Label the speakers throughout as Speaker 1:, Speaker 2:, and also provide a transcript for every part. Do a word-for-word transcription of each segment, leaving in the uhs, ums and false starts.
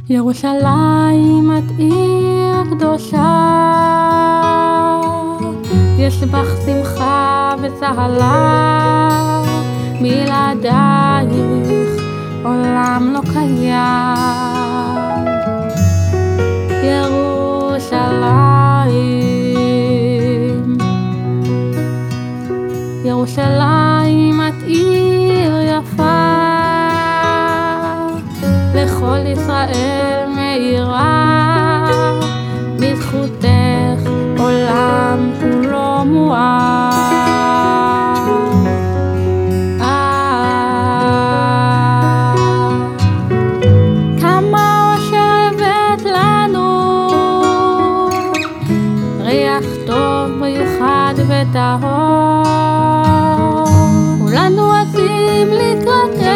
Speaker 1: ירושלים את עיר קדושה, יש בך שמחה וצהלה, בלעדייך עולם לא קיים. ירושלים, ירושלים את עיר יפה, לכל ישראל מאירה, בזכותך עולם כולו מואר. כמה אושר הבאת לנו, ריח טוב מיוחד וטהור, כולנו רצים לקראתך,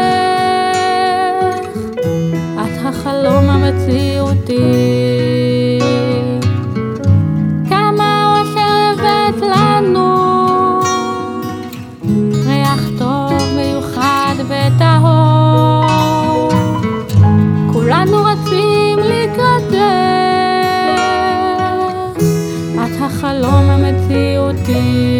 Speaker 1: החלום המציאותי. כמה אושר הבאת לנו, ריח טוב מיוחד וטהור, כולנו רצים לקראתך, את החלום המציאותי.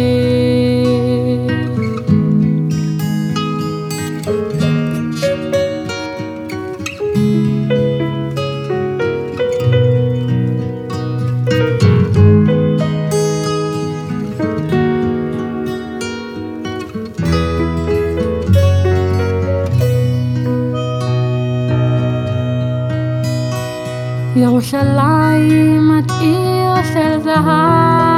Speaker 1: ירושלים את עיר של זהב,